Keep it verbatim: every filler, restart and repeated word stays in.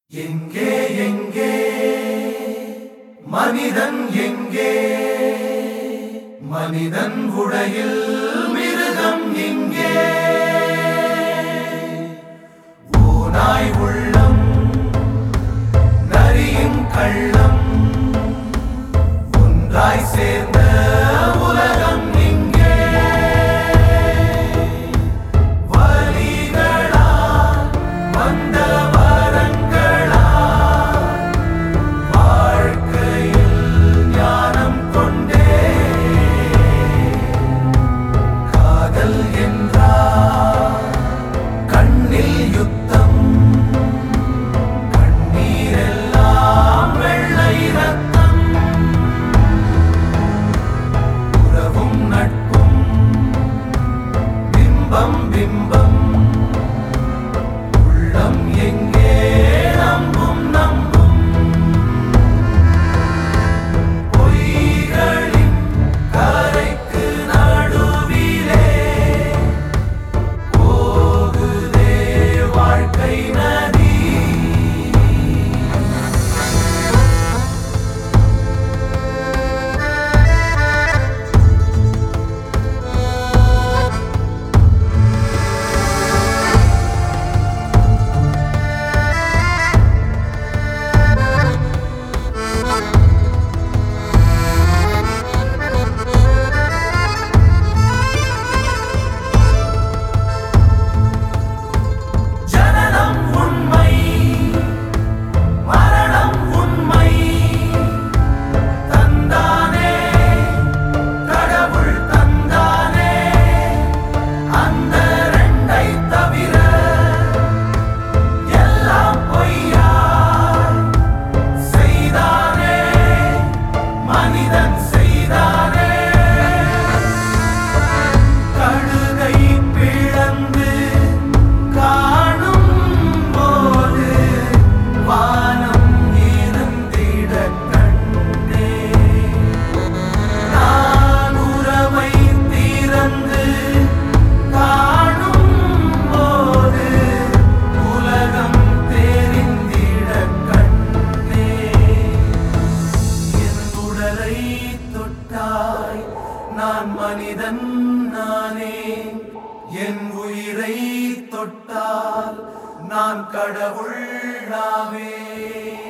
எங்கே எங்கே மனிதன் எங்கே மனிதன் உடையில் மிருகம் எங்கே ஓநாய் உள்ளம் நரியின் கள்ளம் ஒன்றாய் சேர்ந்த உலகம் எங்கே வலிகளால் வந்த வரங்களா வாழ்க்கையில் ஞானம் கொண்டே காதல் என்றார் கண்ணில் யுத்தம் கண்ணீரெல்லாம் வெள்ளை ரத்தம் உறவும் நட்பும் பிம்பம் பிம்பம் உள்ளம் எங்கே நம்பும் நம்பும் பொய்களின் கரைக்கு நடுவிலே போகுதே வாழ்க்கை நதி ஜனனம் உண்மை மரணம் உண்மை தந்தானே கடவுள் தந்தானே அந்த ரெண்டை தவிர எல்லாம் பொய்யாய் செய்தானே மனிதன் செய்தானே கழுகை பிளந்து காணும் போது வானம் இருந்திட கண்டே நான் உறவை திறந்து காணும் போது உலகம் தெரிந்திட கண்டே என் உடலை தொட்டாய் நான் மனிதன் நானே என் உயிரை தொட்டால் நான் கடவுள் நாவே